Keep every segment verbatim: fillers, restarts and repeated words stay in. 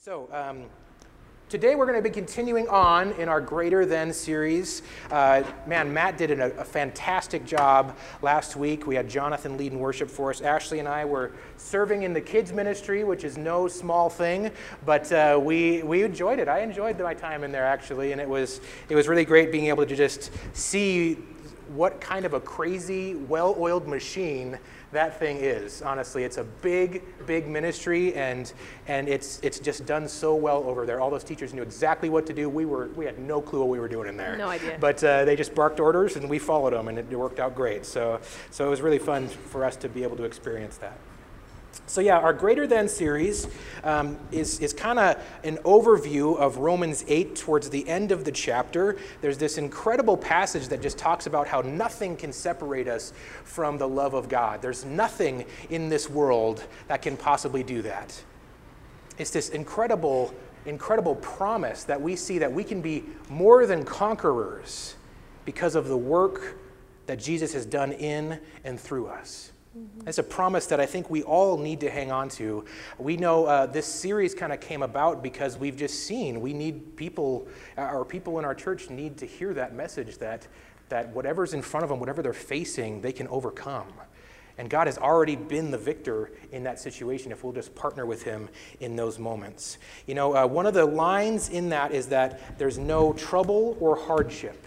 So, um, today we're going to be continuing on in our Greater Than series. Uh, man, Matt did a, a fantastic job last week. We had Jonathan leading worship for us. Ashley and I were serving in the kids ministry, which is no small thing, but uh, we we enjoyed it. I enjoyed my time in there, actually, and it was it was really great being able to just see what kind of a crazy, well-oiled machine that thing is. Honestly, it's a big, big ministry, and and it's it's just done so well over there. All those teachers knew exactly what to do. We were we had no clue what we were doing in there. No idea. But uh, they just barked orders, and we followed them, and it, it worked out great. So so it was really fun for us to be able to experience that. So yeah, our Greater Than series um, is, is kind of an overview of Romans eight towards the end of the chapter. There's this incredible passage that just talks about how nothing can separate us from the love of God. There's nothing in this world that can possibly do that. It's this incredible, incredible promise that we see that we can be more than conquerors because of the work that Jesus has done in and through us. Mm-hmm. It's a promise that I think we all need to hang on to. We know uh, this series kind of came about because we've just seen we need people, our people in our church need to hear that message that, that whatever's in front of them, whatever they're facing, they can overcome. And God has already been the victor in that situation if we'll just partner with him in those moments. You know, uh, one of the lines in that is that there's no trouble or hardship.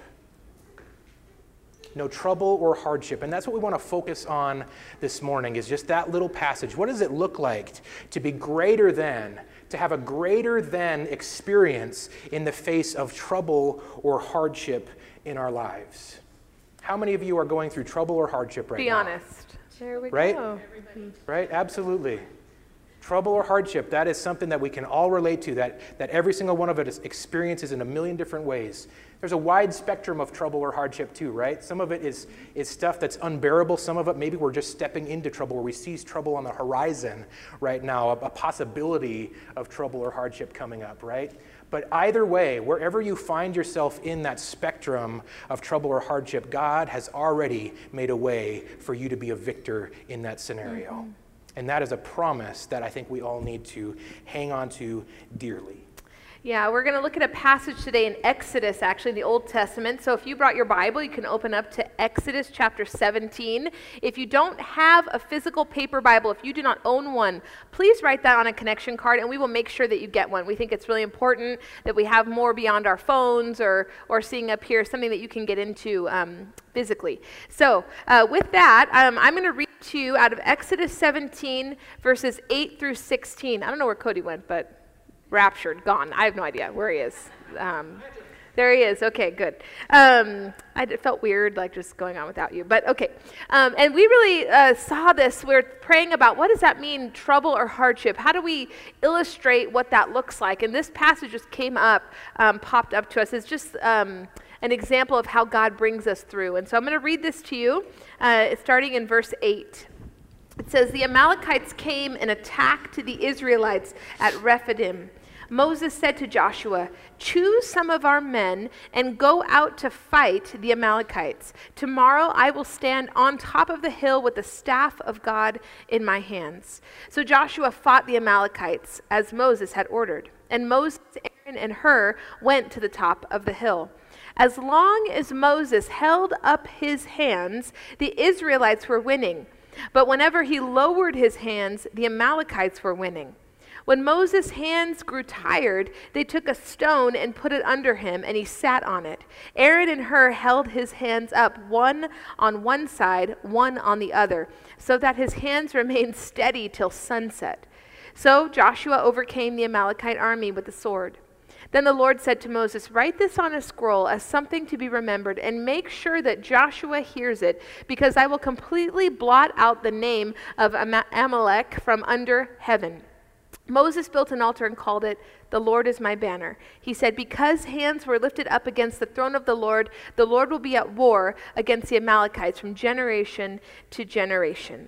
No trouble or hardship. And that's what we want to focus on this morning, is just that little passage. What does it look like to be greater than, to have a greater than experience in the face of trouble or hardship in our lives? How many of you are going through trouble or hardship right Be now? Be honest. There we right? go. Right? Absolutely. Trouble or hardship, that is something that we can all relate to, that, that every single one of us experiences in a million different ways. There's a wide spectrum of trouble or hardship too, right? Some of it is, is stuff that's unbearable. Some of it, maybe we're just stepping into trouble, where we see trouble on the horizon right now, a, a possibility of trouble or hardship coming up, right? But either way, wherever you find yourself in that spectrum of trouble or hardship, God has already made a way for you to be a victor in that scenario. Mm-hmm. And that is a promise that I think we all need to hang on to dearly. Yeah, we're going to look at a passage today in Exodus, actually, in the Old Testament. So if you brought your Bible, you can open up to Exodus chapter seventeen. If you don't have a physical paper Bible, if you do not own one, please write that on a connection card, and we will make sure that you get one. We think it's really important that we have more beyond our phones or, or seeing up here, something that you can get into um, physically. So uh, with that, um, I'm going to read to you out of Exodus seventeen, verses eight through sixteen. I don't know where Cody went, but raptured, gone. I have no idea where he is. Um, there he is. Okay, good. Um, I it felt weird, like just going on without you, but okay. Um, and we really uh, saw this. We're praying about what does that mean, trouble or hardship? How do we illustrate what that looks like? And this passage just came up, um, popped up to us. It's just um, an example of how God brings us through. And so I'm going to read this to you, uh, starting in verse eight. It says, "The Amalekites came and attacked the Israelites at Rephidim. Moses said to Joshua, 'Choose some of our men and go out to fight the Amalekites. Tomorrow I will stand on top of the hill with the staff of God in my hands.' So Joshua fought the Amalekites as Moses had ordered. And Moses, Aaron, and Hur went to the top of the hill. As long as Moses held up his hands, the Israelites were winning. But whenever he lowered his hands, the Amalekites were winning. When Moses' hands grew tired, they took a stone and put it under him, and he sat on it. Aaron and Hur held his hands up, one on one side, one on the other, so that his hands remained steady till sunset. So Joshua overcame the Amalekite army with the sword. Then the Lord said to Moses, 'Write this on a scroll as something to be remembered, and make sure that Joshua hears it, because I will completely blot out the name of Am- Amalek from under heaven.' Moses built an altar and called it, 'The Lord is my banner.' He said, 'Because hands were lifted up against the throne of the Lord, the Lord will be at war against the Amalekites from generation to generation.'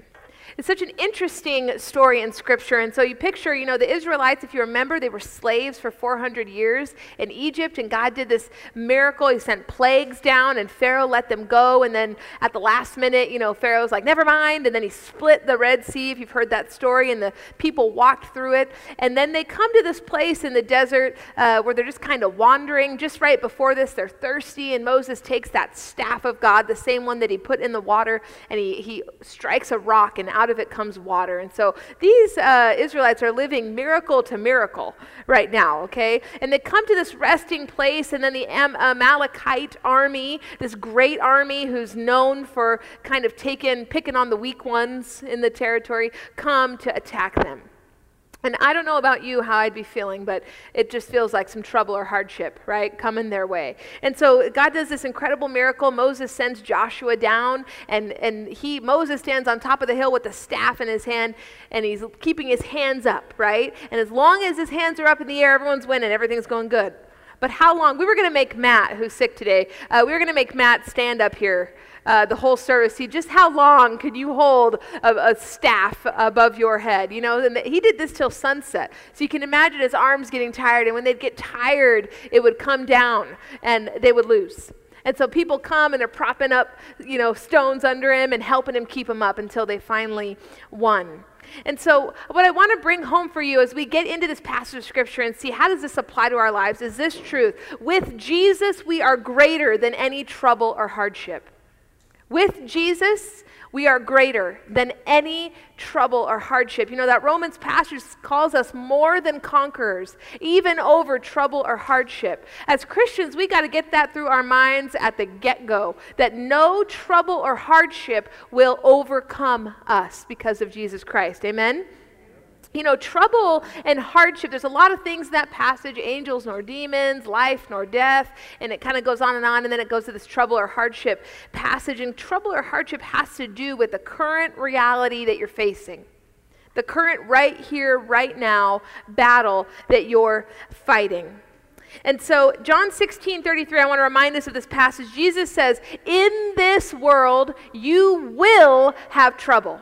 It's such an interesting story in Scripture. And so you picture, you know, the Israelites, if you remember, they were slaves for four hundred years in Egypt, and God did this miracle. He sent plagues down, and Pharaoh let them go. And then at the last minute, you know, Pharaoh's like, never mind. And then he split the Red Sea, if you've heard that story, and the people walked through it. And then they come to this place in the desert uh, where they're just kind of wandering. Just right before this, they're thirsty, and Moses takes that staff of God, the same one that he put in the water, and he, he strikes a rock, and out of it comes water. And so these uh, Israelites are living miracle to miracle right now, okay? And they come to this resting place, and then the Am- Amalekite army, this great army who's known for kind of taking, picking on the weak ones in the territory, come to attack them. And I don't know about you, how I'd be feeling, but it just feels like some trouble or hardship, right, coming their way. And so God does this incredible miracle. Moses sends Joshua down, and, and he Moses stands on top of the hill with the staff in his hand, and he's keeping his hands up, right? And as long as his hands are up in the air, everyone's winning, everything's going good. But how long? We were going to make Matt, who's sick today, uh, we were going to make Matt stand up here Uh, the whole service. See, just how long could you hold a, a staff above your head? You know, and the, he did this till sunset. So you can imagine his arms getting tired, and when they'd get tired, it would come down, and they would lose. And so people come, and they're propping up, you know, stones under him and helping him keep him up until they finally won. And so what I want to bring home for you as we get into this passage of Scripture and see how does this apply to our lives is this truth. With Jesus, we are greater than any trouble or hardship. With Jesus, we are greater than any trouble or hardship. You know, that Romans passage calls us more than conquerors, even over trouble or hardship. As Christians, we got to get that through our minds at the get-go, that no trouble or hardship will overcome us because of Jesus Christ. Amen? You know, trouble and hardship, there's a lot of things in that passage, angels nor demons, life nor death, and it kind of goes on and on, and then it goes to this trouble or hardship passage, and trouble or hardship has to do with the current reality that you're facing, the current right here, right now battle that you're fighting. And so John sixteen thirty-three, I want to remind us of this passage. Jesus says, in this world, you will have trouble.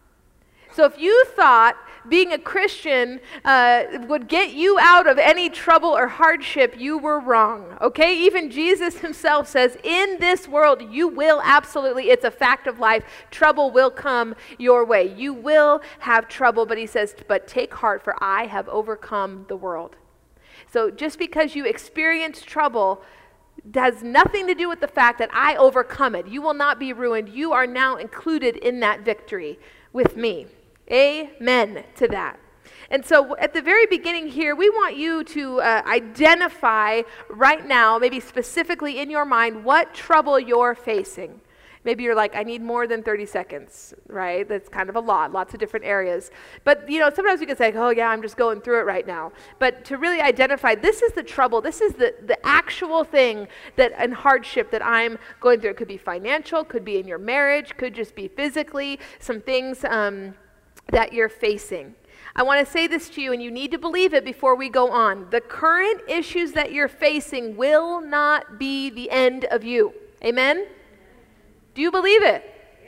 So if you thought being a Christian uh, would get you out of any trouble or hardship, you were wrong, okay? Even Jesus himself says, in this world, you will absolutely, it's a fact of life, trouble will come your way. You will have trouble, but he says, but take heart, for I have overcome the world. So just because you experience trouble has nothing to do with the fact that I overcome it. You will not be ruined. You are now included in that victory with me. Amen to that. And so at the very beginning here, we want you to uh, identify right now, maybe specifically in your mind, what trouble you're facing. Maybe you're like, I need more than thirty seconds, right? That's kind of a lot, lots of different areas. But, you know, sometimes we can say, oh, yeah, I'm just going through it right now. But to really identify, this is the trouble, this is the, the actual thing that and hardship that I'm going through. It could be financial, could be in your marriage, could just be physically, some things um, that you're facing. I want to say this to you, and you need to believe it before we go on. The current issues that you're facing will not be the end of you. Amen? Do you believe it?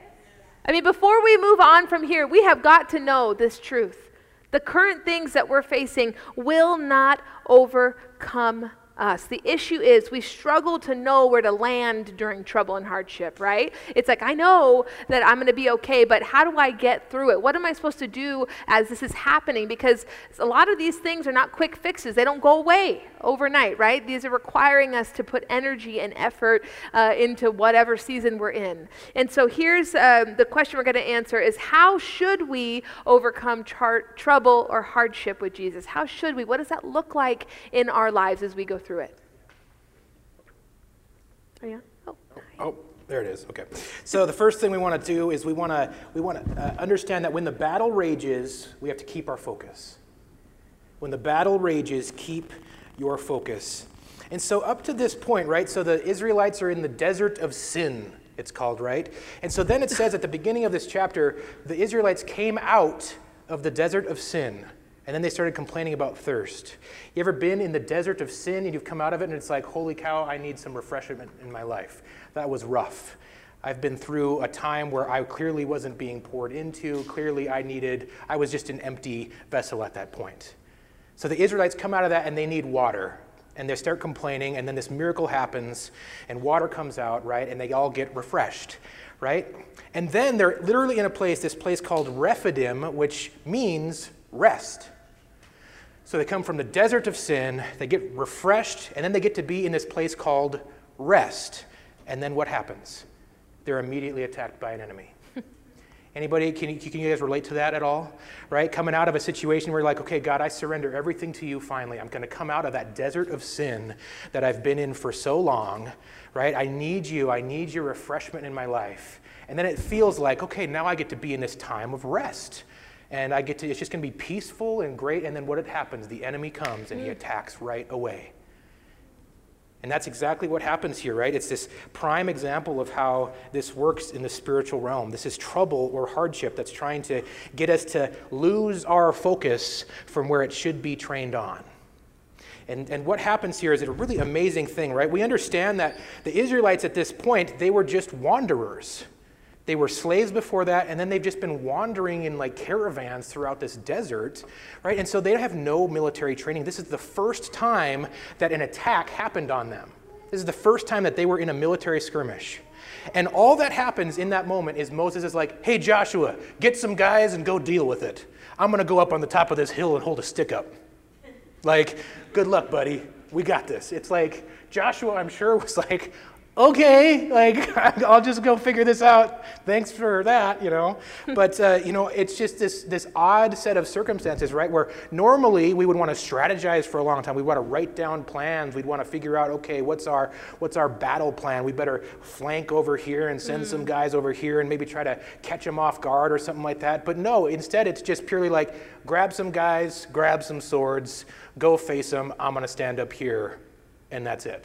I mean, before we move on from here, we have got to know this truth. The current things that we're facing will not overcome us. The issue is we struggle to know where to land during trouble and hardship, right? It's like, I know that I'm going to be okay, but how do I get through it? What am I supposed to do as this is happening? Because a lot of these things are not quick fixes. They don't go away overnight, right? These are requiring us to put energy and effort uh, into whatever season we're in. And so here's um, the question we're going to answer is, how should we overcome char- trouble or hardship with Jesus? How should we? What does that look like in our lives as we go through it? Oh, yeah? Oh, oh, there it is. Okay. So the first thing we want to do is we want to we want to uh, understand that when the battle rages, we have to keep our focus. When the battle rages, keep your focus. And so up to this point, right, so the Israelites are in the desert of sin, it's called, right? And so then it says at the beginning of this chapter, the Israelites came out of the desert of sin. And then they started complaining about thirst. You ever been in the desert of sin and you've come out of it and it's like, holy cow, I need some refreshment in my life. That was rough. I've been through a time where I clearly wasn't being poured into. Clearly I needed, I was just an empty vessel at that point. So the Israelites come out of that and they need water. And they start complaining, and then this miracle happens, and water comes out, right? And they all get refreshed, right? And then they're literally in a place, this place called Rephidim, which means rest. So they come from the desert of sin, they get refreshed, and then they get to be in this place called rest. And then what happens? They're immediately attacked by an enemy. Anybody, can you, can you guys relate to that at all? Right? Coming out of a situation where you're like, okay, God, I surrender everything to you finally. I'm going to come out of that desert of sin that I've been in for so long, right? I need you. I need your refreshment in my life. And then it feels like, okay, now I get to be in this time of rest. And I get to, it's just going to be peaceful and great. And then what happens? The enemy comes and he attacks right away. And that's exactly what happens here, right? It's this prime example of how this works in the spiritual realm. This is trouble or hardship that's trying to get us to lose our focus from where it should be trained on. And, and what happens here is a really amazing thing, right? We understand that the Israelites at this point, they were just wanderers. They were slaves before that, and then they've just been wandering in like caravans throughout this desert, right? And so they have no military training. This is the first time that an attack happened on them. This is the first time that they were in a military skirmish. And all that happens in that moment is Moses is like, hey, Joshua, get some guys and go deal with it. I'm going to go up on the top of this hill and hold a stick up. Like, good luck, buddy. We got this. It's like Joshua, I'm sure, was like, okay, like, I'll just go figure this out. Thanks for that, you know. But, uh, you know, it's just this, this odd set of circumstances, right, where normally we would want to strategize for a long time. We'd want to write down plans. We'd want to figure out, okay, what's our what's our battle plan? We better flank over here and send mm. some guys over here and maybe try to catch them off guard or something like that. But no, instead it's just purely like, grab some guys, grab some swords, go face them. I'm going to stand up here, and that's it.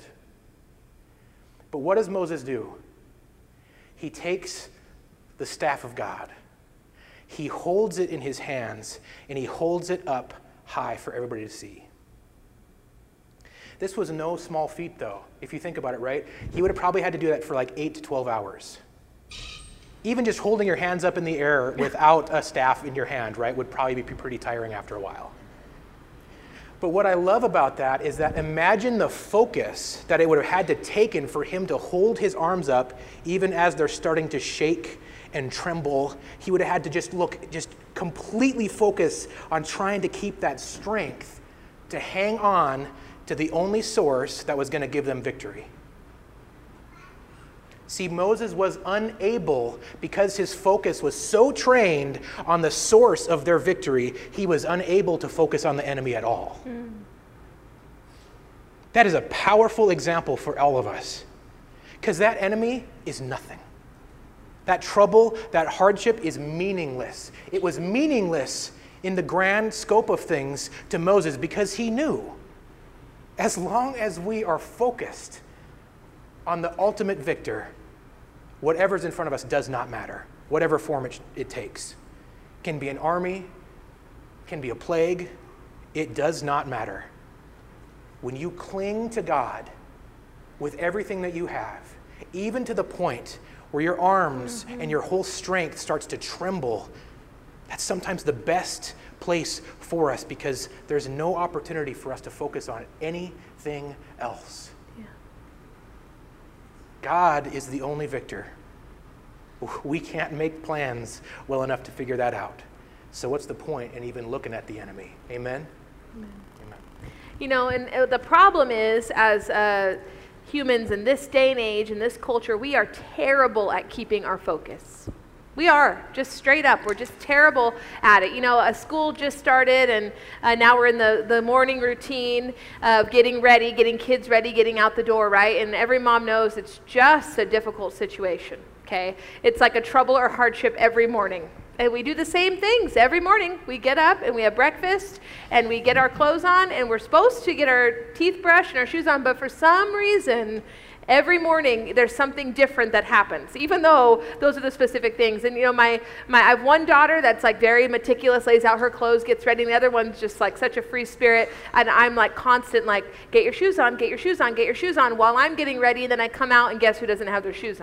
But what does Moses do? He takes the staff of God. He holds it in his hands, and he holds it up high for everybody to see. This was no small feat, though, if you think about it, right? He would have probably had to do that for like eight to twelve hours. Even just holding your hands up in the air without a staff in your hand, right, would probably be pretty tiring after a while. But what I love about that is that imagine the focus that it would have had to taken for him to hold his arms up even as they're starting to shake and tremble. He would have had to just look, just completely focus on trying to keep that strength to hang on to the only source that was going to give them victory. See, Moses was unable, because his focus was so trained on the source of their victory, he was unable to focus on the enemy at all. Mm. That is a powerful example for all of us, because that enemy is nothing. That trouble, that hardship is meaningless. It was meaningless in the grand scope of things to Moses, because he knew, as long as we are focused on the ultimate victor, whatever's in front of us does not matter, whatever form it, it takes. It can be an army, can be a plague, it does not matter. When you cling to God with everything that you have, even to the point where your arms mm-hmm. and your whole strength starts to tremble, that's sometimes the best place for us, because there's no opportunity for us to focus on anything else. God is the only victor. We can't make plans well enough to figure that out. So what's the point in even looking at the enemy? Amen? Amen. Amen. You know, and uh, the problem is, as uh, humans in this day and age, in this culture, we are terrible at keeping our focus. We are, just straight up. We're just terrible at it. You know, a school just started, and uh, now we're in the, the morning routine of getting ready, getting kids ready, getting out the door, right? And every mom knows it's just a difficult situation, okay? It's like a trouble or hardship every morning. And we do the same things every morning. We get up, and we have breakfast, and we get our clothes on, and we're supposed to get our teeth brushed and our shoes on, but for some reason, every morning, there's something different that happens, even though those are the specific things. And, you know, my, my I have one daughter that's, like, very meticulous, lays out her clothes, gets ready, and the other one's just, like, such a free spirit. And I'm, like, constant, like, get your shoes on, get your shoes on, get your shoes on, while I'm getting ready, and then I come out, and guess who doesn't have their shoes on?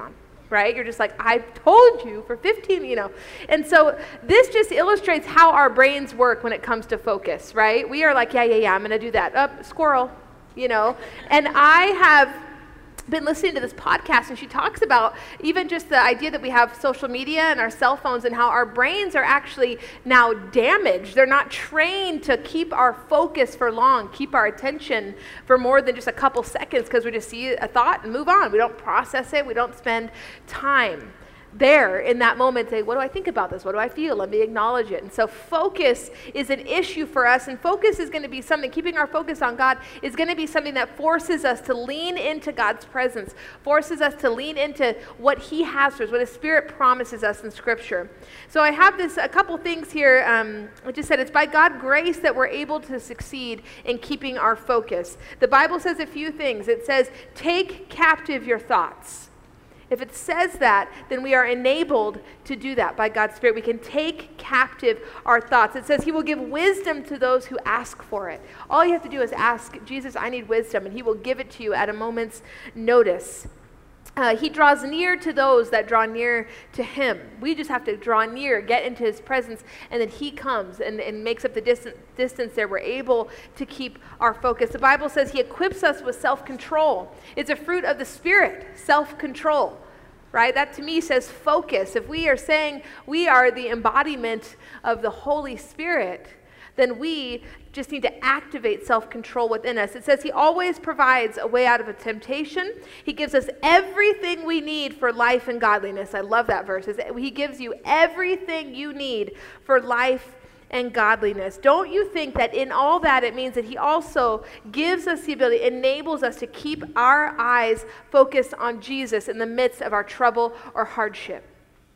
right? You're just like, I told you for fifteen, you know. And so this just illustrates how our brains work when it comes to focus, right? We are like, yeah, yeah, yeah, I'm going to do that. Up, oh, squirrel, you know. And I have been listening to this podcast, and she talks about even just the idea that we have social media and our cell phones and how our brains are actually now damaged. They're not trained to keep our focus for long, keep our attention for more than just a couple seconds, because we just see a thought and move on. We don't process it. We don't spend time there in that moment, say, what do I think about this? What do I feel? Let me acknowledge it. And so focus is an issue for us, and focus is going to be something, keeping our focus on God is going to be something that forces us to lean into God's presence, forces us to lean into what he has for us, what his Spirit promises us in Scripture. So I have this, a couple things here. Um, I just said it's by God's grace that we're able to succeed in keeping our focus. The Bible says a few things. It says, take captive your thoughts. If it says that, then we are enabled to do that by God's Spirit. We can take captive our thoughts. It says he will give wisdom to those who ask for it. All you have to do is ask, Jesus, I need wisdom, and he will give it to you at a moment's notice. Uh, he draws near to those that draw near to him. We just have to draw near, get into his presence, and then he comes and, and makes up the distant, distance there. We're able to keep our focus. The Bible says he equips us with self-control. It's a fruit of the Spirit, self-control, right? That to me says focus. If we are saying we are the embodiment of the Holy Spirit, then we just need to activate self-control within us. It says he always provides a way out of a temptation. He gives us everything we need for life and godliness. I love that verse. He gives you everything you need for life and godliness. Don't you think that in all that it means that he also gives us the ability, enables us to keep our eyes focused on Jesus in the midst of our trouble or hardship?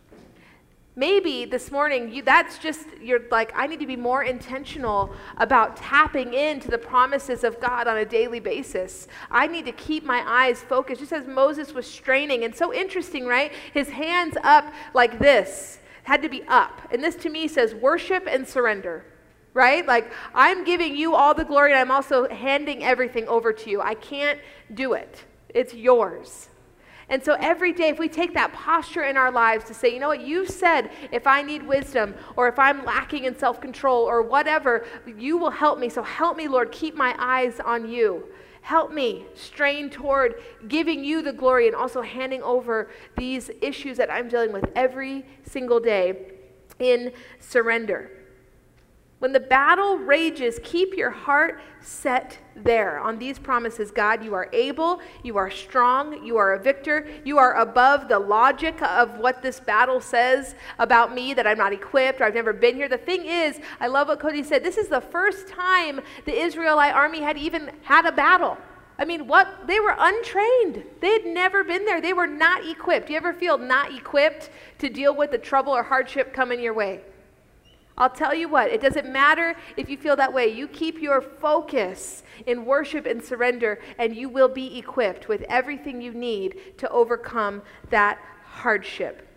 Maybe this morning, you, that's just, you're like, I need to be more intentional about tapping into the promises of God on a daily basis. I need to keep my eyes focused, just as Moses was straining. And so interesting, right? His hands up like this, had to be up. And this to me says worship and surrender, right? Like, I'm giving you all the glory, and I'm also handing everything over to you. I can't do it. It's yours. And so every day, if we take that posture in our lives to say, you know what, you said if I need wisdom or if I'm lacking in self-control or whatever, you will help me. So help me, Lord, keep my eyes on you. Help me strain toward giving you the glory and also handing over these issues that I'm dealing with every single day in surrender. When the battle rages, keep your heart set there on these promises. God, you are able, you are strong, you are a victor, you are above the logic of what this battle says about me, that I'm not equipped or I've never been here. The thing is, I love what Cody said, this is the first time the Israelite army had even had a battle. I mean, what? They were untrained. They had never been there. They were not equipped. Do you ever feel not equipped to deal with the trouble or hardship coming your way? I'll tell you what, it doesn't matter if you feel that way. You keep your focus in worship and surrender, and you will be equipped with everything you need to overcome that hardship.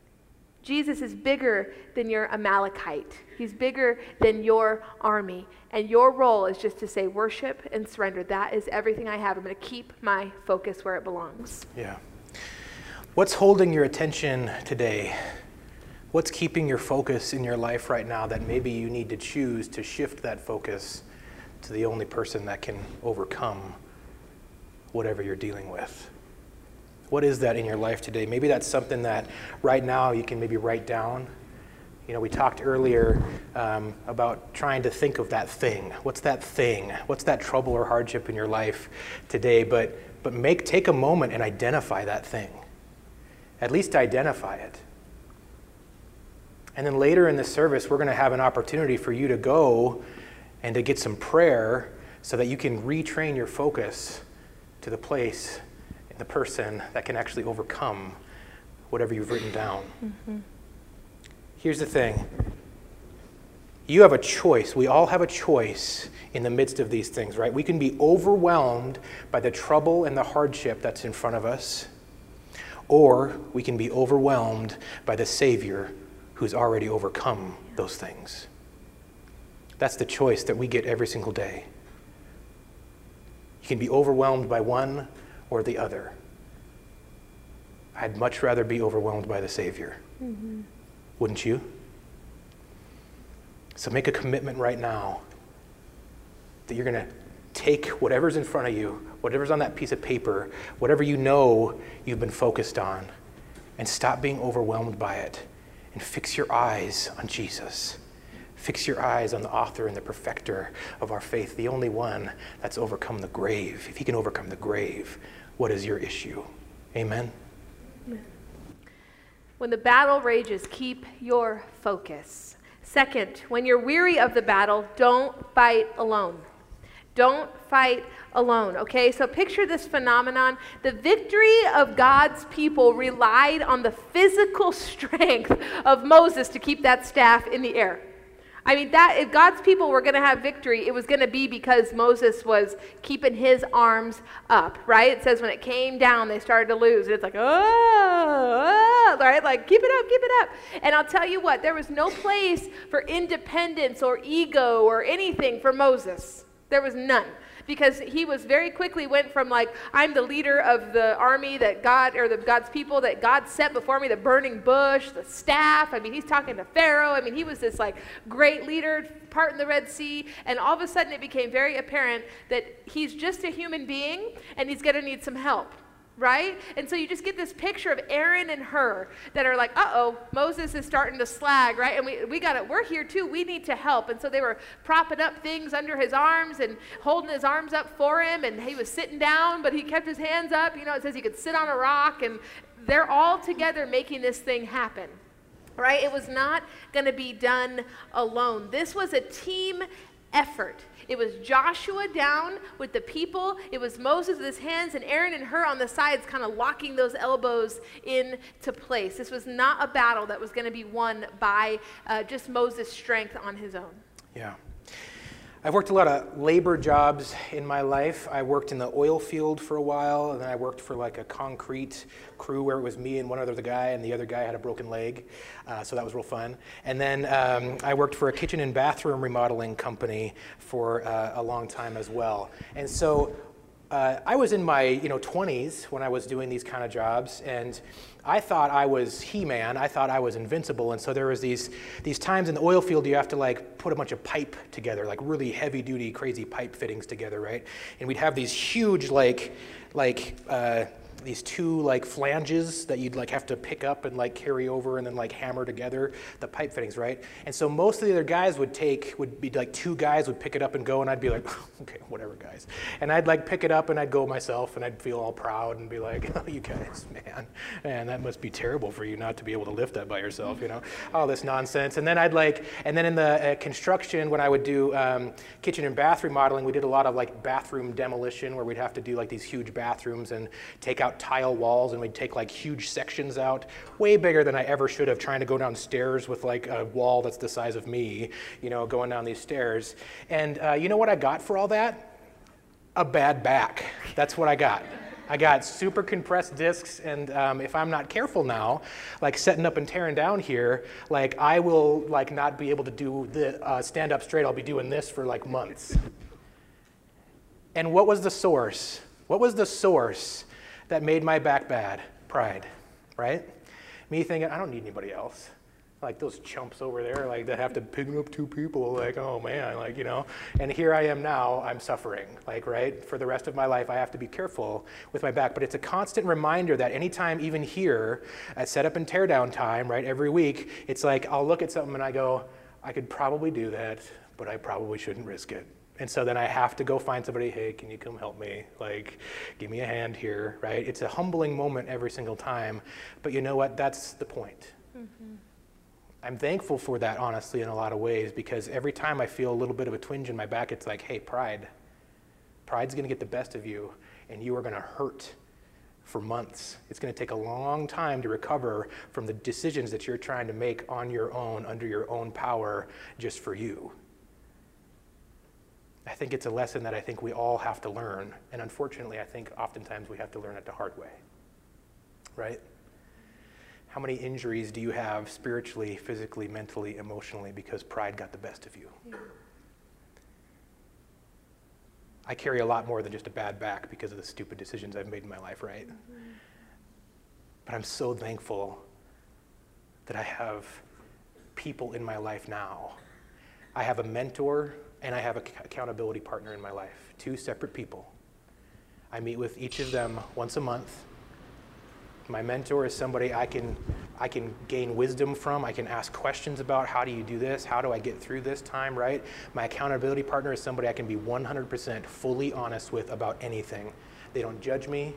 Jesus is bigger than your Amalekite. He's bigger than your army. And your role is just to say worship and surrender. That is everything I have. I'm going to keep my focus where it belongs. Yeah. What's holding your attention today? What's keeping your focus in your life right now that maybe you need to choose to shift that focus to the only person that can overcome whatever you're dealing with? What is that in your life today? Maybe that's something that right now you can maybe write down. You know, we talked earlier um, about trying to think of that thing. What's that thing? What's that trouble or hardship in your life today? But but make take a moment and identify that thing. At least identify it. And then later in the service, we're going to have an opportunity for you to go and to get some prayer so that you can retrain your focus to the place and the person that can actually overcome whatever you've written down. Mm-hmm. Here's the thing. You have a choice. We all have a choice in the midst of these things, right? We can be overwhelmed by the trouble and the hardship that's in front of us, or we can be overwhelmed by the Savior who's already overcome those things. That's the choice that we get every single day. You can be overwhelmed by one or the other. I'd much rather be overwhelmed by the Savior. Mm-hmm. Wouldn't you? So make a commitment right now that you're going to take whatever's in front of you, whatever's on that piece of paper, whatever you know you've been focused on, and stop being overwhelmed by it and fix your eyes on Jesus. Fix your eyes on the author and the perfecter of our faith, the only one that's overcome the grave. If he can overcome the grave, what is your issue? Amen? Amen. When the battle rages, keep your focus. Second, when you're weary of the battle, don't fight alone. Don't fight alone, okay? So picture this phenomenon. The victory of God's people relied on the physical strength of Moses to keep that staff in the air. I mean, that if God's people were going to have victory, it was going to be because Moses was keeping his arms up, right? It says when it came down, they started to lose. And it's like, oh, oh, right? Like, keep it up, keep it up. And I'll tell you what, there was no place for independence or ego or anything for Moses. There was none. Because he was very quickly went from like, I'm the leader of the army that God, or the God's people that God set before me, the burning bush, the staff. I mean, he's talking to Pharaoh. I mean, he was this like great leader, parting the Red Sea. And all of a sudden it became very apparent that he's just a human being and he's going to need some help. Right? And so you just get this picture of Aaron and Hur that are like, uh-oh, Moses is starting to slag, right? And we, we got it. We're here too. We need to help. And so they were propping up things under his arms and holding his arms up for him. And he was sitting down, but he kept his hands up. You know, it says he could sit on a rock. And they're all together making this thing happen. Right? It was not going to be done alone. This was a team effort. It was Joshua down with the people. It was Moses with his hands and Aaron and Hur on the sides kind of locking those elbows into place. This was not a battle that was going to be won by uh, just Moses' strength on his own. Yeah. I've worked a lot of labor jobs in my life. I worked in the oil field for a while, and then I worked for like a concrete crew where it was me and one other guy, and the other guy had a broken leg, uh, so that was real fun. And then um, I worked for a kitchen and bathroom remodeling company for uh, a long time as well. And so uh, I was in my you know twenties when I was doing these kind of jobs, and I thought I was He-Man. I thought I was invincible, and so there was these these times in the oil field you have to like put a bunch of pipe together, like really heavy-duty, crazy pipe fittings together, right? And we'd have these huge like like uh, these two like flanges that you'd like have to pick up and like carry over and then like hammer together the pipe fittings, right? And so most of the other guys would take, would be like two guys would pick it up and go, and I'd be like, okay, whatever guys. And I'd like pick it up and I'd go myself and I'd feel all proud and be like, oh, you guys, man, man, that must be terrible for you not to be able to lift that by yourself, you know, all this nonsense. And then I'd like, and then in the uh, construction, when I would do um, kitchen and bath remodeling, we did a lot of like bathroom demolition where we'd have to do like these huge bathrooms and take out tile walls, and we'd take like huge sections out, way bigger than I ever should have, trying to go downstairs with like a wall that's the size of me, you know, going down these stairs. And uh, you know what I got for all that? A bad back. That's what I got. I got super compressed discs, and um, if I'm not careful now, like setting up and tearing down here, like I will like not be able to do the uh, stand up straight. I'll be doing this for like months. And what was the source? What was the source that made my back bad? Pride, right? Me thinking, I don't need anybody else. Like those chumps over there, like that have to pick up two people, like, oh man, like, you know. And here I am now, I'm suffering, like, right? For the rest of my life, I have to be careful with my back. But it's a constant reminder that anytime, even here, at setup and tear down time, right, every week, it's like I'll look at something and I go, I could probably do that, but I probably shouldn't risk it. And so then I have to go find somebody, hey, can you come help me? Like, give me a hand here, right? It's a humbling moment every single time. But you know what? That's the point. Mm-hmm. I'm thankful for that, honestly, in a lot of ways, because every time I feel a little bit of a twinge in my back, it's like, hey, pride. Pride's going to get the best of you, and you are going to hurt for months. It's going to take a long time to recover from the decisions that you're trying to make on your own, under your own power, just for you. I think it's a lesson that I think we all have to learn. And unfortunately, I think oftentimes we have to learn it the hard way, right? How many injuries do you have spiritually, physically, mentally, emotionally because pride got the best of you? Yeah. I carry a lot more than just a bad back because of the stupid decisions I've made in my life, right? Mm-hmm. But I'm so thankful that I have people in my life now. I have a mentor and I have an accountability partner in my life, two separate people. I meet with each of them once a month. My mentor is somebody I can I can gain wisdom from. I can ask questions about, how do you do this? How do I get through this time, right? My accountability partner is somebody I can be one hundred percent fully honest with about anything. They don't judge me.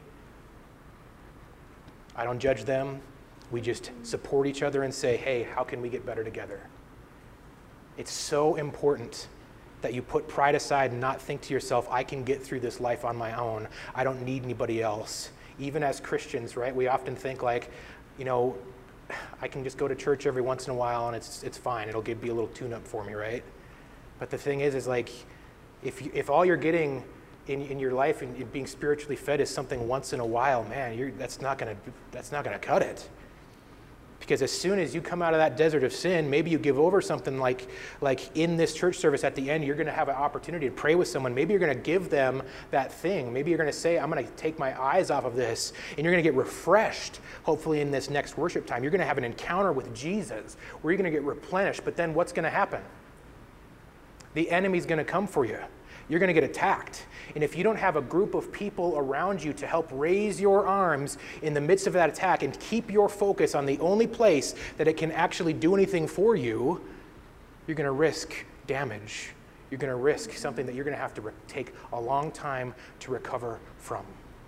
I don't judge them. We just support each other and say, hey, how can we get better together? It's so important that you put pride aside and not think to yourself, I can get through this life on my own. I don't need anybody else. Even as Christians, right, we often think like, you know, I can just go to church every once in a while and it's it's fine. It'll give, be a little tune-up for me, right? But the thing is, is like, if you, if all you're getting in, in your life and being spiritually fed is something once in a while, man, you're, that's not gonna that's not gonna cut it. Because as soon as you come out of that desert of sin, maybe you give over something like, like in this church service at the end, you're going to have an opportunity to pray with someone. Maybe you're going to give them that thing. Maybe you're going to say, I'm going to take my eyes off of this, and you're going to get refreshed, hopefully in this next worship time. You're going to have an encounter with Jesus where you're going to get replenished. But then what's going to happen? The enemy's going to come for you. You're going to get attacked. And if you don't have a group of people around you to help raise your arms in the midst of that attack and keep your focus on the only place that it can actually do anything for you, you're going to risk damage. You're going to risk something that you're going to have to re- take a long time to recover from.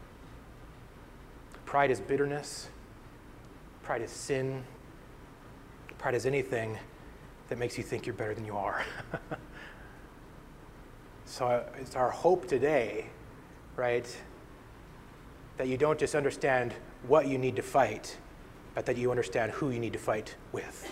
Pride is bitterness. Pride is sin. Pride is anything that makes you think you're better than you are. So it's our hope today, right, that you don't just understand what you need to fight, but that you understand who you need to fight with.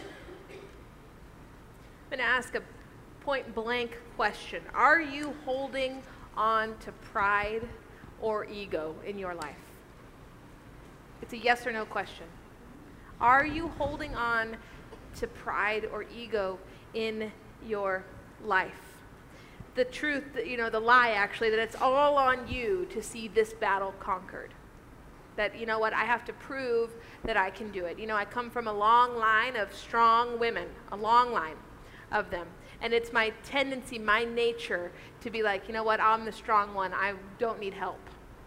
I'm going to ask a point blank question. Are you holding on to pride or ego in your life? It's a yes or no question. Are you holding on to pride or ego in your life? The truth, you know, the lie actually, that it's all on you to see this battle conquered. That, you know what, I have to prove that I can do it. You know, I come from a long line of strong women, a long line of them. And it's my tendency, my nature to be like, you know what, I'm the strong one. I don't need help.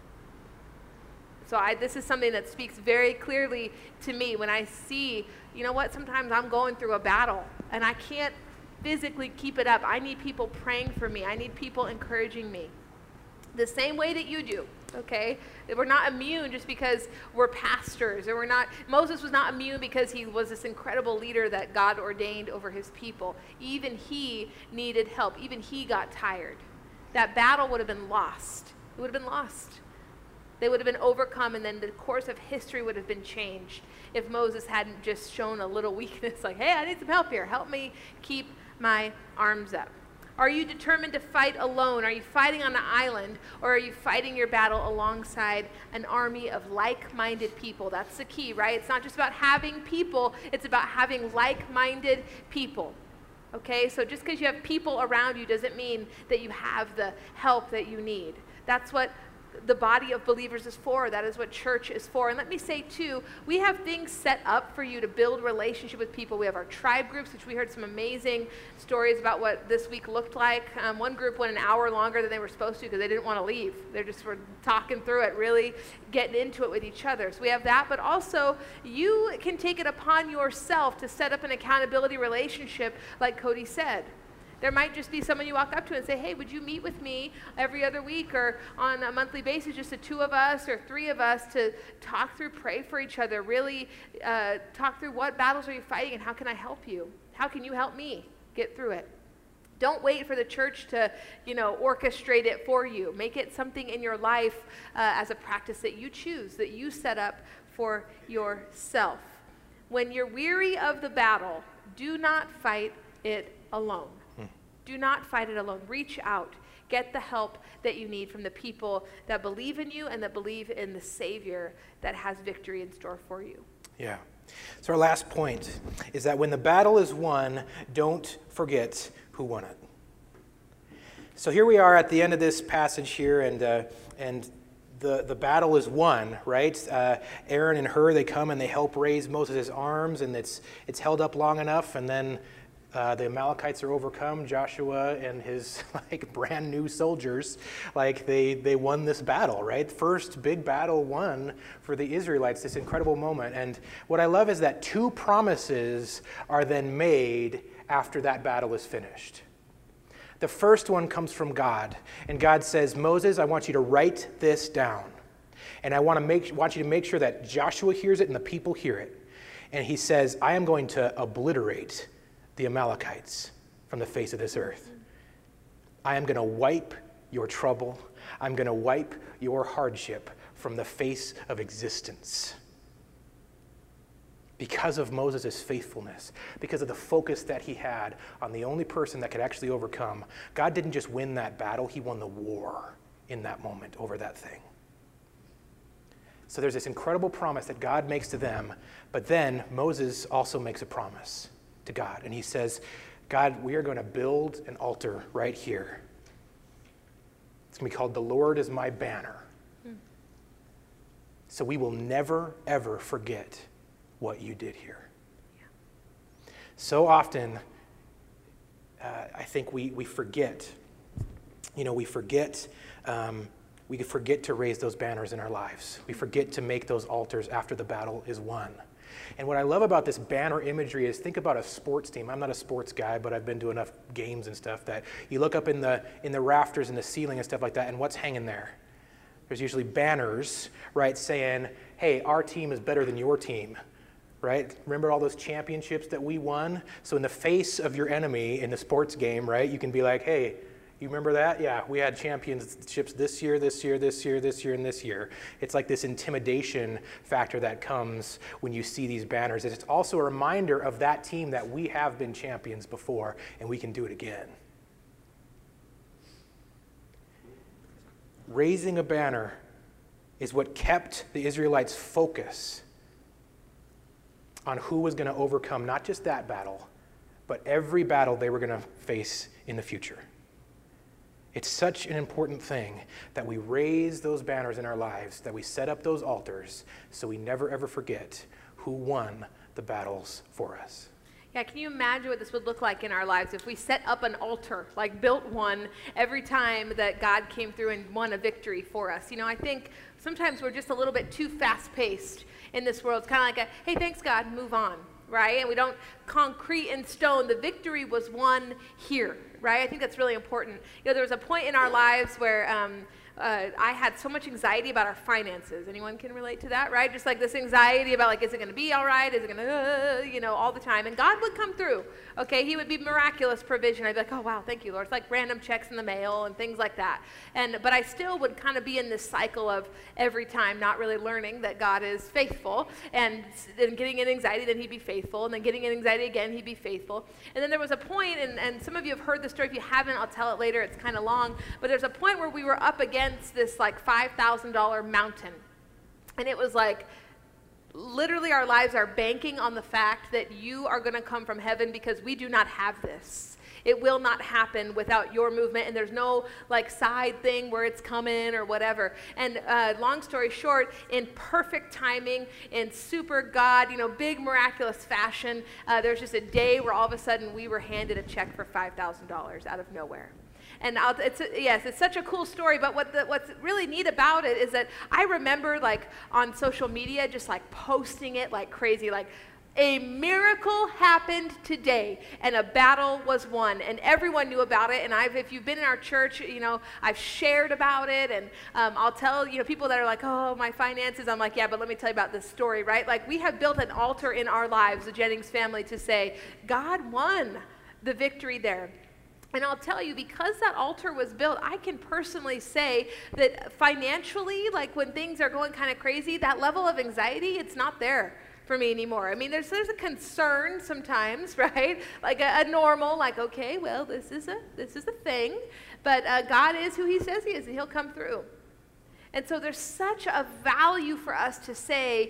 So I, this is something that speaks very clearly to me when I see, you know what, sometimes I'm going through a battle and I can't physically keep it up. I need people praying for me. I need people encouraging me. The same way that you do, okay? We're not immune just because we're pastors, or we're not, Moses was not immune because he was this incredible leader that God ordained over his people. Even he needed help. Even he got tired. That battle would have been lost. It would have been lost. They would have been overcome, and then the course of history would have been changed if Moses hadn't just shown a little weakness, like, hey, I need some help here. Help me keep my arms up. Are you determined to fight alone? Are you fighting on an island, or are you fighting your battle alongside an army of like-minded people? That's the key, right? It's not just about having people, it's about having like-minded people. Okay, so just because you have people around you doesn't mean that you have the help that you need. That's what the body of believers is for. That is what church is for. And let me say too, we have things set up for you to build relationship with people. We have our tribe groups, which we heard some amazing stories about what this week looked like. Um, one group went an hour longer than they were supposed to because they didn't want to leave. They just were talking through it, really getting into it with each other. So we have that, but also you can take it upon yourself to set up an accountability relationship, like Cody said. There might just be someone you walk up to and say, hey, would you meet with me every other week or on a monthly basis, just the two of us or three of us, to talk through, pray for each other, really uh, talk through what battles are you fighting and how can I help you? How can you help me get through it? Don't wait for the church to, you know, orchestrate it for you. Make it something in your life uh, as a practice that you choose, that you set up for yourself. When you're weary of the battle, do not fight it alone. Do not fight it alone. Reach out. Get the help that you need from the people that believe in you and that believe in the Savior that has victory in store for you. Yeah. So our last point is that when the battle is won, don't forget who won it. So here we are at the end of this passage here, and uh, and the, the battle is won, right? Uh, Aaron and Hur, they come and they help raise Moses' arms, and it's, it's held up long enough, and then uh, the Amalekites are overcome. Joshua and his like brand new soldiers, like they, they won this battle, right? First big battle won for the Israelites, this incredible moment. And what I love is that two promises are then made after that battle is finished. The first one comes from God, and God says, Moses, I want you to write this down, and I want to make want you to make sure that Joshua hears it and the people hear it. And he says, I am going to obliterate the Amalekites from the face of this earth. I am going to wipe your trouble. I'm going to wipe your hardship from the face of existence. Because of Moses' faithfulness, because of the focus that he had on the only person that could actually overcome, God didn't just win that battle, he won the war in that moment over that thing. So there's this incredible promise that God makes to them, but then Moses also makes a promise to God, and he says, God, we are going to build an altar right here. It's going to be called The Lord is My Banner. Hmm. So we will never, ever forget what you did here. Yeah. So often, uh, I think we, we forget, you know, we forget, um, we forget to raise those banners in our lives. We forget to make those altars after the battle is won. And what I love about this banner imagery is, think about a sports team. I'm not a sports guy, but I've been to enough games and stuff that you look up in the, in the rafters and the ceiling and stuff like that, and what's hanging there? There's usually banners, right, saying, hey, our team is better than your team. Right? Remember all those championships that we won? So in the face of your enemy in the sports game, right, you can be like, hey, you remember that? Yeah, we had championships this year, this year, this year, this year, and this year. It's like this intimidation factor that comes when you see these banners. It's also a reminder of that team that we have been champions before, and we can do it again. Raising a banner is what kept the Israelites' focus on who was going to overcome not just that battle, but every battle they were going to face in the future. It's such an important thing that we raise those banners in our lives, that we set up those altars, so we never ever forget who won the battles for us. Yeah, can you imagine what this would look like in our lives if we set up an altar, like built one, every time that God came through and won a victory for us? You know, I think sometimes we're just a little bit too fast-paced in this world. It's kind of like a, hey, thanks God, move on, right? And we don't concrete in stone. The victory was won here, right? I think that's really important. You know, there was a point in our lives where um, uh, I had so much anxiety about our finances. Anyone can relate to that, right? Just like this anxiety about, like, is it going to be all right? Is it going to, uh, you know, all the time. And God would come through, okay? He would be miraculous provision. I'd be like, oh, wow, thank you, Lord. It's like random checks in the mail and things like that. And But I still would kind of be in this cycle of every time not really learning that God is faithful, and then getting in anxiety, then he'd be faithful, and then getting in anxiety again, he'd be faithful. And then there was a point, and, and some of you have heard the story. If you haven't, I'll tell it later. It's kind of long. But there's a point where we were up against this like five thousand dollar mountain. And it was like, literally our lives are banking on the fact that you are going to come from heaven, because we do not have this. It will not happen without your movement, and there's no like side thing where it's coming or whatever. And uh, long story short, in perfect timing, in super God, you know, big miraculous fashion, uh, there's just a day where all of a sudden we were handed a check for five thousand dollars out of nowhere. And I'll, it's a, yes, it's such a cool story, but what the, what's really neat about it is that I remember, like, on social media, just like posting it like crazy, like, a miracle happened today, and a battle was won, and everyone knew about it. And I've, if you've been in our church, you know, I've shared about it, and um, I'll tell, you know, people that are like, oh, my finances, I'm like, yeah, but let me tell you about this story, right? Like, we have built an altar in our lives, the Jennings family, to say, God won the victory there. And I'll tell you, because that altar was built, I can personally say that financially, like when things are going kind of crazy, that level of anxiety, it's not there for me anymore. I mean, there's there's a concern sometimes, right? Like a, a normal, like, okay, well, this is a this is a thing, but uh, God is who He says He is, and He'll come through. And so there's such a value for us to say,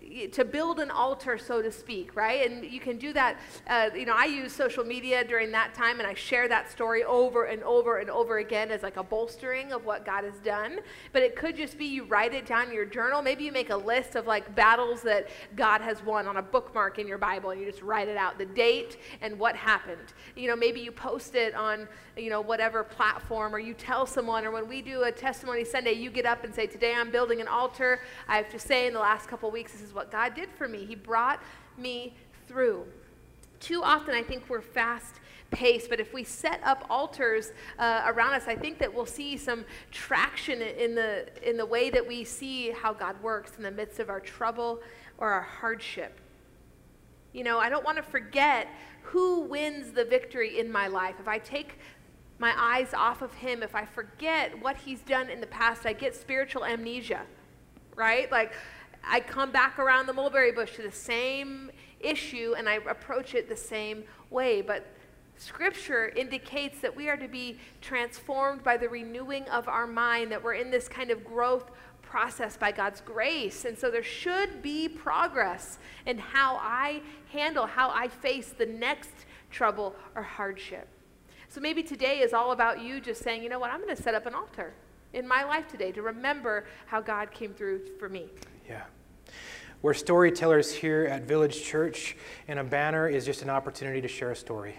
to build an altar, so to speak, right? And you can do that. Uh, you know, I use social media during that time, and I share that story over and over and over again as like a bolstering of what God has done. But it could just be you write it down in your journal. Maybe you make a list of like battles that God has won on a bookmark in your Bible, and you just write it out, the date and what happened. You know, maybe you post it on, you know, whatever platform, or you tell someone, or when we do a testimony Sunday, you get up and say, today I'm building an altar. I have to say in the last couple of weeks, this is what God did for me. He brought me through. Too often I think we're fast paced, but if we set up altars uh, around us, I think that we'll see some traction in the in the way that we see how God works in the midst of our trouble or our hardship. You know, I don't want to forget who wins the victory in my life. If I take my eyes off of him, if I forget what he's done in the past, I get spiritual amnesia, right? Like, I come back around the mulberry bush to the same issue and I approach it the same way. But Scripture indicates that we are to be transformed by the renewing of our mind, that we're in this kind of growth process by God's grace. And so there should be progress in how I handle, how I face the next trouble or hardship. So maybe today is all about you just saying, you know what, I'm going to set up an altar in my life today to remember how God came through for me. Yeah. We're storytellers here at Village Church, and a banner is just an opportunity to share a story.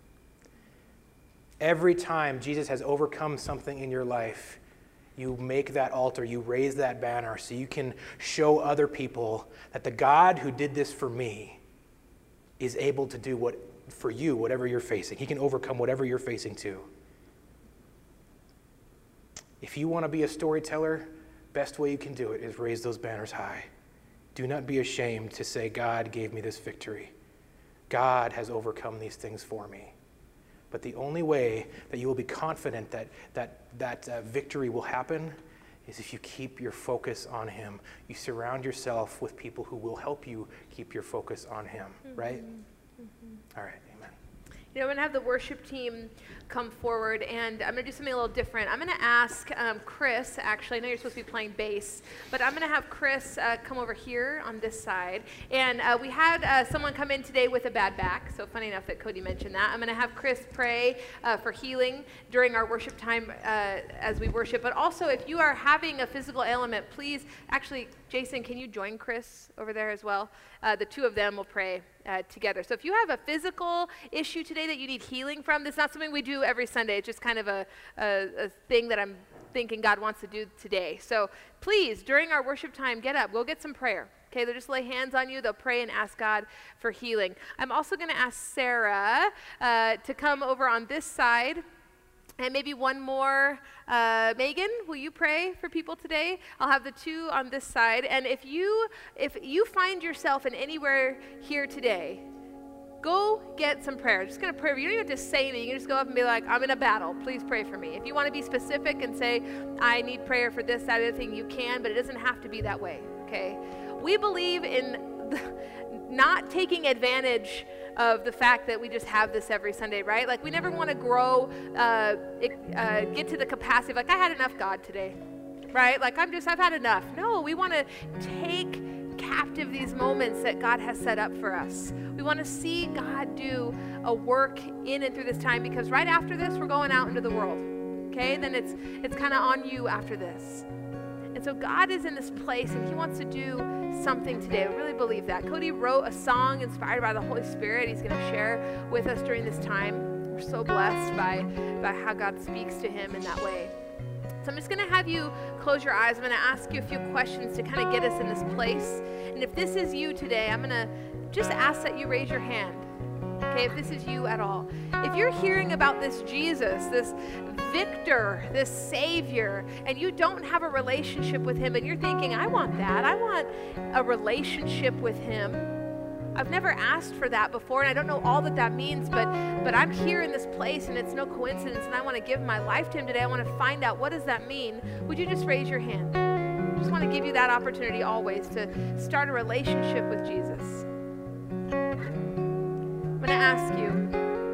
Every time Jesus has overcome something in your life, you make that altar, you raise that banner so you can show other people that the God who did this for me is able to do what for you, whatever you're facing. He can overcome whatever you're facing too. If you want to be a storyteller, best way you can do it is raise those banners high. Do not be ashamed to say, God gave me this victory. God has overcome these things for me. But the only way that you will be confident that that, that uh, victory will happen is if you keep your focus on him. You surround yourself with people who will help you keep your focus on him, mm-hmm. right? Mm-hmm. All right, amen. You know, I'm going to have the worship team come forward, and I'm going to do something a little different. I'm going to ask um, Chris, actually, I know you're supposed to be playing bass, but I'm going to have Chris uh, come over here on this side. And uh, we had uh, someone come in today with a bad back, so funny enough that Cody mentioned that. I'm going to have Chris pray uh, for healing during our worship time uh, as we worship. But also, if you are having a physical ailment, please, actually, Jason, can you join Chris over there as well? Uh, the two of them will pray uh, together. So if you have a physical issue today that you need healing from, this is not something we do every Sunday. It's just kind of a, a, a thing that I'm thinking God wants to do today. So please, during our worship time, get up. Go get some prayer. Okay, they'll just lay hands on you. They'll pray and ask God for healing. I'm also going to ask Sarah uh, to come over on this side. And maybe one more. Uh, Megan, will you pray for people today? I'll have the two on this side. And if you if you find yourself in anywhere here today, go get some prayer. Just going to pray. You don't even have to say anything. You can just go up and be like, I'm in a battle. Please pray for me. If you want to be specific and say, I need prayer for this, that, other thing, you can. But it doesn't have to be that way, okay? We believe in the, not taking advantage of the fact that we just have this every Sunday, right? Like, we never want to grow, uh, it, uh, get to the capacity of, like, I had enough, God, today, right? Like, I'm just, I've had enough. No, we want to take captive these moments that God has set up for us. We want to see God do a work in and through this time, because right after this, we're going out into the world, okay? Then it's, it's kind of on you after this. And so God is in this place, and he wants to do something today. I really believe that. Cody wrote a song inspired by the Holy Spirit. He's going to share with us during this time. We're so blessed by, by how God speaks to him in that way. So I'm just going to have you close your eyes. I'm going to ask you a few questions to kind of get us in this place. And if this is you today, I'm going to just ask that you raise your hand. Okay, if this is you at all. If you're hearing about this Jesus, this victor, this savior, and you don't have a relationship with him, and you're thinking, I want that. I want a relationship with him. I've never asked for that before, and I don't know all that that means, but but I'm here in this place, and it's no coincidence, and I want to give my life to him today. I want to find out, what does that mean? Would you just raise your hand? I just want to give you that opportunity always to start a relationship with Jesus. I'm going to ask you,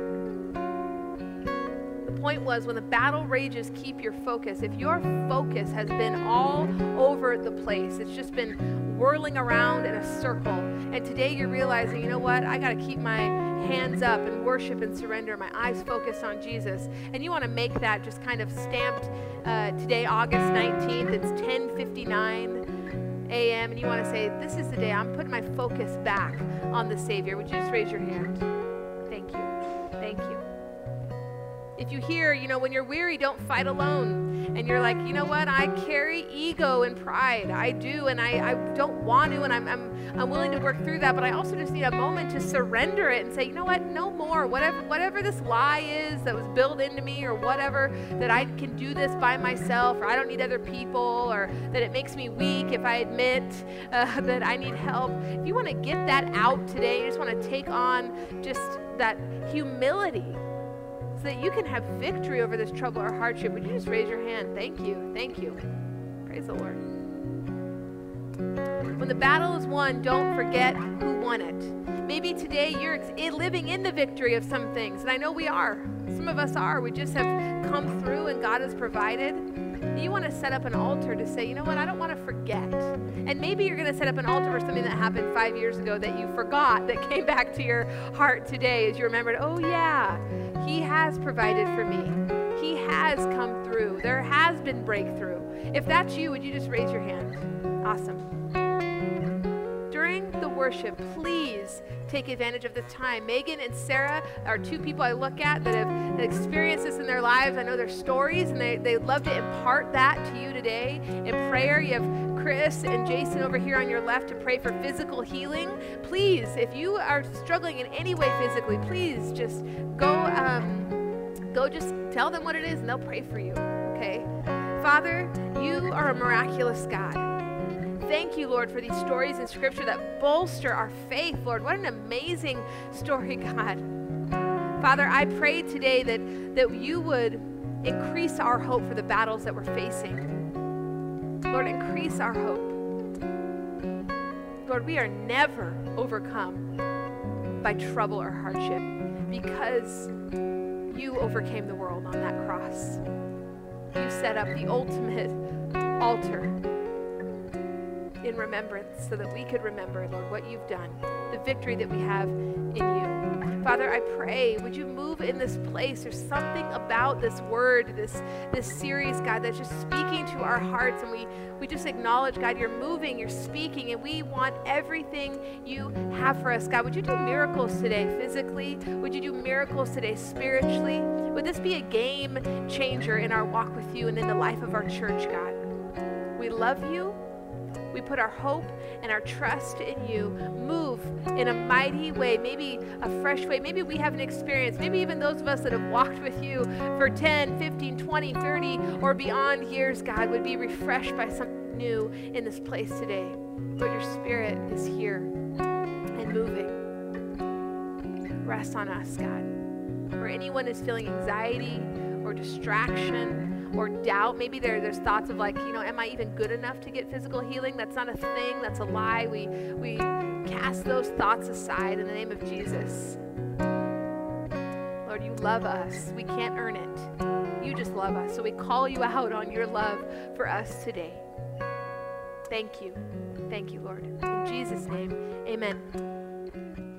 the point was, when the battle rages, keep your focus. If your focus has been all over the place, it's just been whirling around in a circle. And today you're realizing, you know what? I got to keep my hands up and worship and surrender, my eyes focused on Jesus. And you want to make that just kind of stamped uh, today, August nineteenth. It's ten fifty-nine a m And you want to say, this is the day I'm putting my focus back on the Savior. Would you just raise your hand? Thank you. Thank you. If you hear, you know, when you're weary, don't fight alone. And you're like, you know what? I carry ego and pride. I do, and I, I don't want to, and I'm, I'm I'm willing to work through that. But I also just need a moment to surrender it and say, you know what? No more. Whatever whatever this lie is that was built into me, or whatever, that I can do this by myself, or I don't need other people, or that it makes me weak if I admit uh, that I need help. If you want to get that out today, you just want to take on just that humility, so that you can have victory over this trouble or hardship. Would you just raise your hand? Thank you. Thank you. Praise the Lord. When the battle is won, don't forget who won it. Maybe today you're living in the victory of some things, and I know we are. Some of us are. We just have come through and God has provided. You want to set up an altar to say, you know what, I don't want to forget. And maybe you're going to set up an altar for something that happened five years ago that you forgot, that came back to your heart today as you remembered, oh yeah, He has provided for me. He has come through. There has been breakthrough. If that's you, would you just raise your hand? Awesome. During the worship, please take advantage of the time. Megan and Sarah are two people I look at that have experienced this in their lives. I know their stories, and they, they'd love to impart that to you today in prayer. You have Chris and Jason over here on your left to pray for physical healing. Please, if you are struggling in any way physically, please just go, um, go just tell them what it is, and they'll pray for you, okay? Father, you are a miraculous God. Thank you, Lord, for these stories in Scripture that bolster our faith, Lord. What an amazing story, God. Father, I pray today that, that you would increase our hope for the battles that we're facing. Lord, increase our hope. Lord, we are never overcome by trouble or hardship because you overcame the world on that cross. You set up the ultimate altar in remembrance so that we could remember, Lord, what you've done, the victory that we have in you. Father, I pray, would you move in this place? There's something about this word, this, this series, God, that's just speaking to our hearts, and we, we just acknowledge, God, you're moving, you're speaking, and we want everything you have for us. God, would you do miracles today physically? Would you do miracles today spiritually? Would this be a game changer in our walk with you and in the life of our church, God? We love you. We put our hope and our trust in you. Move in a mighty way, maybe a fresh way. Maybe we haven't experienced, maybe even those of us that have walked with you for ten, fifteen, twenty, thirty, or beyond years, God, would be refreshed by something new in this place today. Lord, your Spirit is here and moving. Rest on us, God. Where anyone is feeling anxiety or distraction or doubt, maybe there, there's thoughts of like, you know, am I even good enough to get physical healing? That's not a thing. That's a lie. We, we cast those thoughts aside in the name of Jesus. Lord, you love us. We can't earn it. You just love us. So we call you out on your love for us today. Thank you. Thank you, Lord. In Jesus' name, amen.